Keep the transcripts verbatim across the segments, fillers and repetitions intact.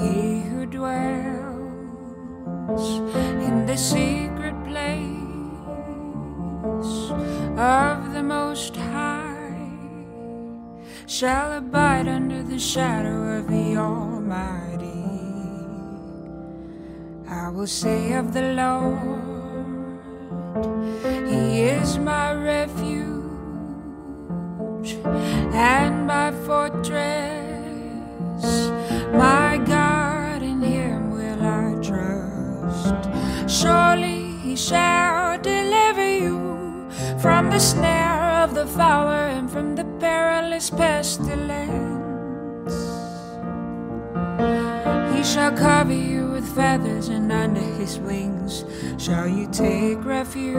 He who dwells in the secret place of the Most High shall abide under the shadow of the Almighty. I will say of the Lord, He is my refuge and my fortress, my God, in Him will I trust. Surely He shall deliver you from the snare of the fowler and from the perilous pestilence. He shall cover you with feathers, and under His wings shall you take refuge.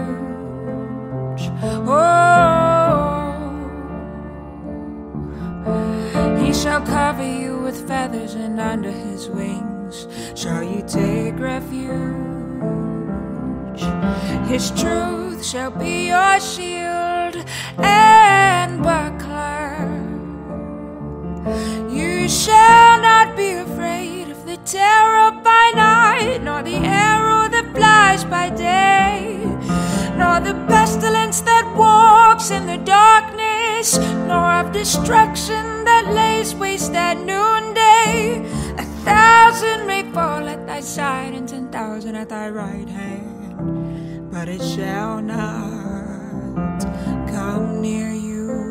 Oh, He shall cover you with feathers, and under His wings shall you take refuge. His truth shall be your shield and buckler. You shall not be afraid of the terror by night, nor the arrow that flies by day, nor the pestilence that walks in the darkness, nor of destruction that lays waste at noonday. A thousand may fall at thy side, and ten thousand at thy right hand, but it shall not come near you.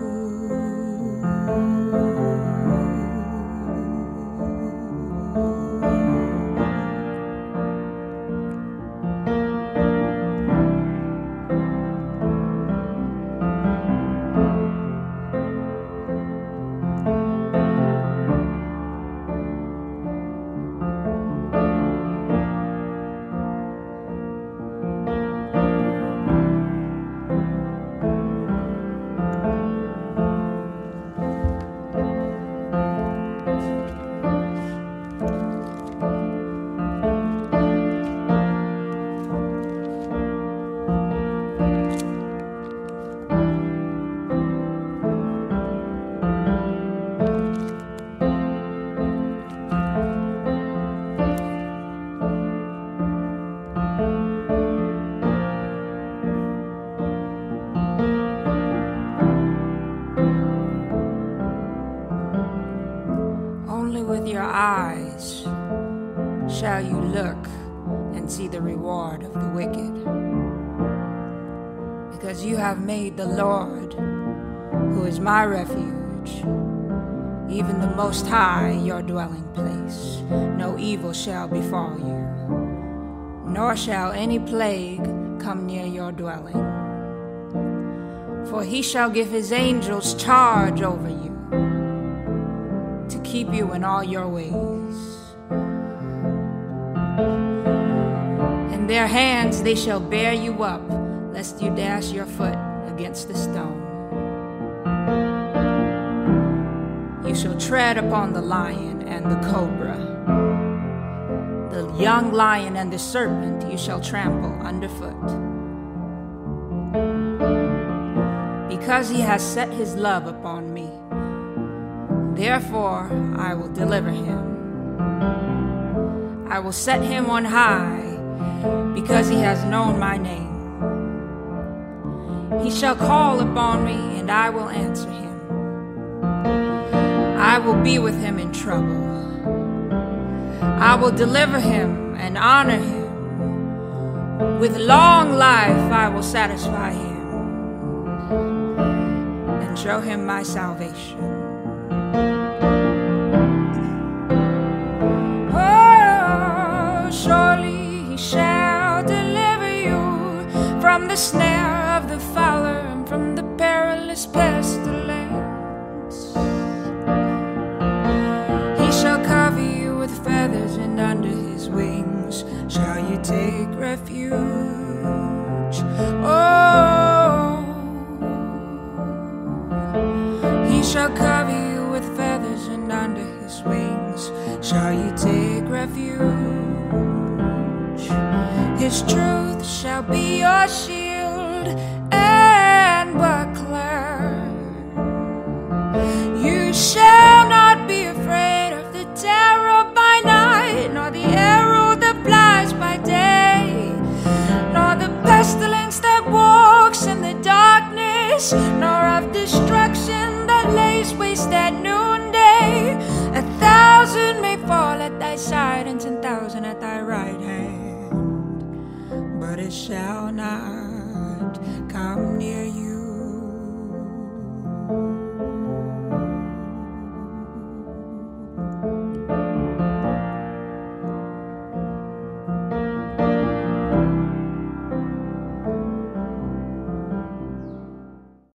With your eyes shall you look and see the reward of the wicked, because you have made the Lord, who is my refuge, even the Most High, your dwelling place. No evil shall befall you, nor shall any plague come near your dwelling. For He shall give His angels charge over you, to keep you in all your ways. In their hands they shall bear you up, lest you dash your foot against a stone. You shall tread upon the lion and the cobra, the young lion and the serpent you shall trample underfoot. Because He has set His love upon me, therefore I will deliver him. I will set him on high, because he has known my name. He shall call upon me, and I will answer him. I will be with him in trouble. I will deliver him and honor him. With long life I will satisfy him and show him my salvation. Oh, surely He shall deliver you from the snare of the fowler and from the perilous pestilence. He shall cover you with feathers, and under His wings shall you take refuge. Oh, He shall cover you with feathers, and under His wings shall you take refuge. His truth shall be your shield and buckler. You shall not be afraid of the terror by night, thy side and ten thousand at thy right hand, but it shall not come near you.